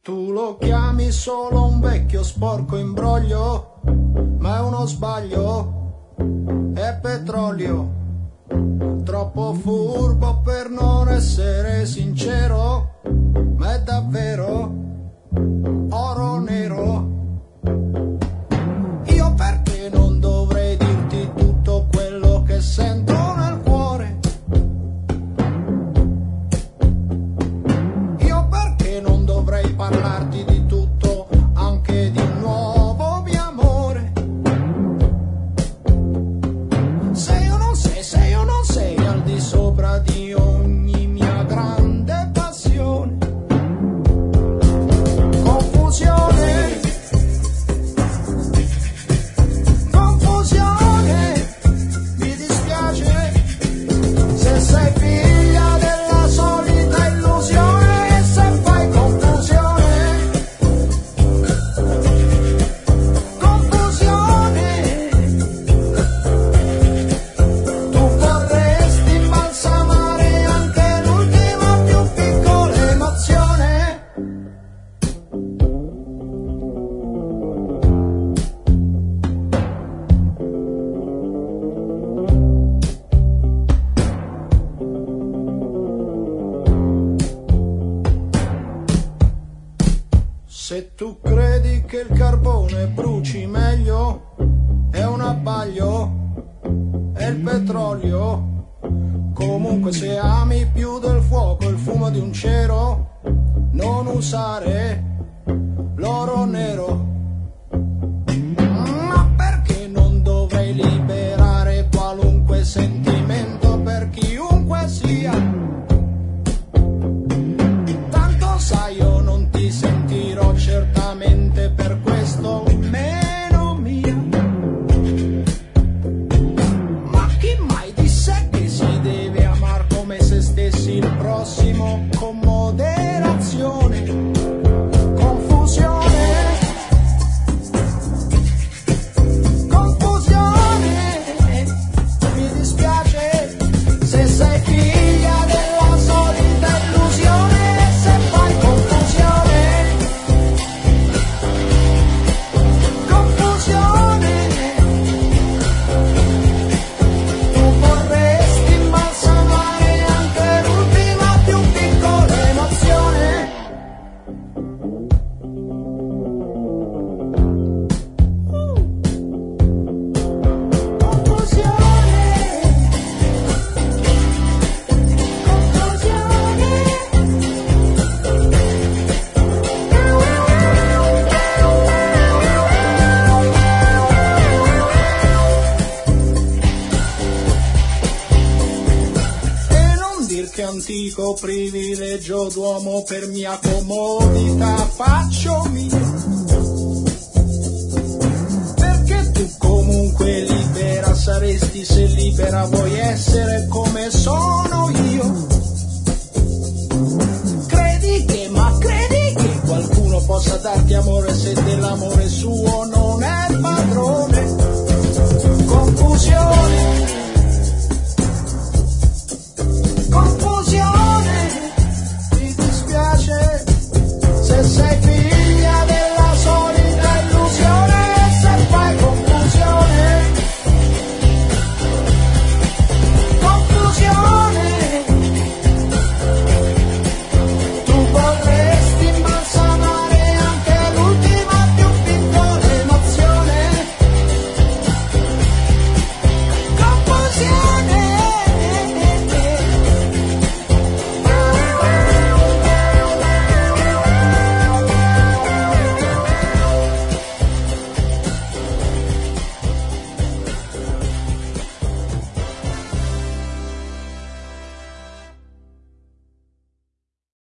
Tu lo chiami solo un vecchio sporco imbroglio, ma è uno sbaglio, è petrolio, troppo furbo per non essere sincero, ma è davvero oro nero. Io perché non dovrei dirti tutto quello che sento nel cuore? Io perché non dovrei parlarti di tutto, anche di un nuovo mio amore? Se io non sei al di sopra di ogni mia grande passione. Confusione, confusione, mi dispiace se sei figlia della solita illusione e se fai confusione, confusione. Tu vorresti imbalsamare anche l'ultima più piccola emozione. Se tu credi che il carbone bruci meglio, è un abbaglio, è il petrolio. Comunque se ami più del fuoco il fumo di un cero, non usare l'oro nero. Ma perché non dovrei liberare qualunque sentimento per chiunque sia? Tanto sai io non ti sentirò certamente, per questo meno mia. Ma chi mai disse che si deve amar come se stessi il prossimo con moderazione? Confusione, confusione, mi dispiace se sei figlia della solita illusione e se fai confusione, confusione. Tu vorresti imbalsamare anche l'ultima più piccola emozione. Confusione, e non dir che antico privilegio d'uomo per mia comodità faccio mio, perché tu comunque libera saresti se libera vuoi essere come sono io. Credi che qualcuno possa darti amore se dell'amore suo non è padrone? Confusione, confusione, mi dispiace se sei